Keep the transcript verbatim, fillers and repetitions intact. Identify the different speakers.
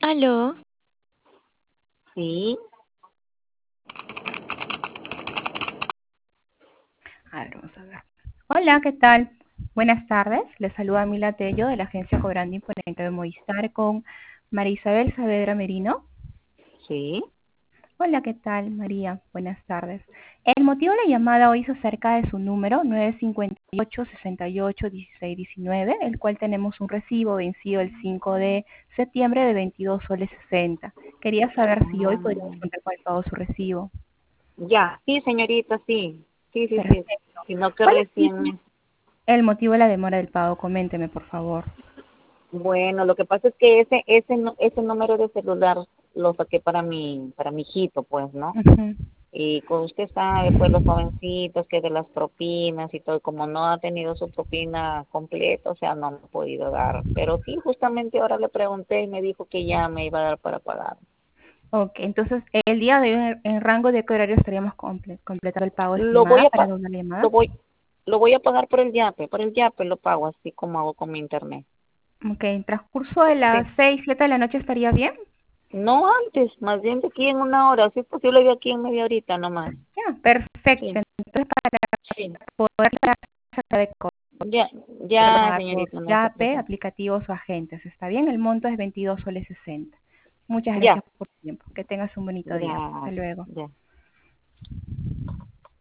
Speaker 1: Aló,
Speaker 2: Sí,
Speaker 3: A ver, vamos a ver. Hola, ¿qué tal? Buenas tardes. Les saluda Mila Tello de la agencia Cobrando Imponente de Movistar con María Isabel Saavedra Merino.
Speaker 2: sí.
Speaker 3: Hola, ¿qué tal, María? Buenas tardes. El motivo de la llamada hoy es acerca de su número nueve cinco ocho, seis ocho, uno seis uno nueve, el cual tenemos un recibo vencido el cinco de septiembre de veintidós soles sesenta. Quería saber si hoy podríamos
Speaker 2: Mm,
Speaker 3: contar con el pago de su recibo.
Speaker 2: ya, sí, señorita, sí. Sí, sí, sí.
Speaker 3: Perfecto.
Speaker 2: Sino que
Speaker 3: ¿Cuál es
Speaker 2: recién me...
Speaker 3: el motivo de la demora del pago? Coménteme, por favor.
Speaker 2: Bueno, lo que pasa es que ese ese nu- ese número de celular lo saqué para mi para mi hijito, pues, ¿no?
Speaker 3: Ujú.
Speaker 2: Y como usted sabe, pues los jovencitos que de las propinas y todo, como no ha tenido su propina completa, o sea, no me ha podido dar. Pero sí, justamente ahora le pregunté y me dijo que ya me iba a dar para pagar.
Speaker 3: Ok, entonces el día de hoy, en en rango de qué horario estaríamos comple- completando el pago
Speaker 2: Lo voy
Speaker 3: estimada
Speaker 2: a
Speaker 3: para
Speaker 2: pa-
Speaker 3: doble
Speaker 2: lo
Speaker 3: llamada.
Speaker 2: voy lo voy a pagar por el Yape, por el Yape lo pago así como hago con mi internet.
Speaker 3: Ok, en transcurso de las
Speaker 2: Sí.
Speaker 3: seis, siete de la noche estaría bien.
Speaker 2: No antes, más bien de aquí en una hora, si es posible de aquí en media horita nomás.
Speaker 3: Ya, perfecto.
Speaker 2: Sí,
Speaker 3: Entonces, para
Speaker 2: sí.
Speaker 3: poder dar esa de cobro,
Speaker 2: Ya,
Speaker 3: podemos
Speaker 2: ya,
Speaker 3: pagar por
Speaker 2: señorita, no se
Speaker 3: Yape,
Speaker 2: preocupe.
Speaker 3: aplicativos o agentes. ¿Está bien? El monto es veintidós soles sesenta. Muchas
Speaker 2: Ya,
Speaker 3: gracias por tu tiempo. Que tengas un bonito día.
Speaker 2: ya,
Speaker 3: Hasta luego.
Speaker 2: ya.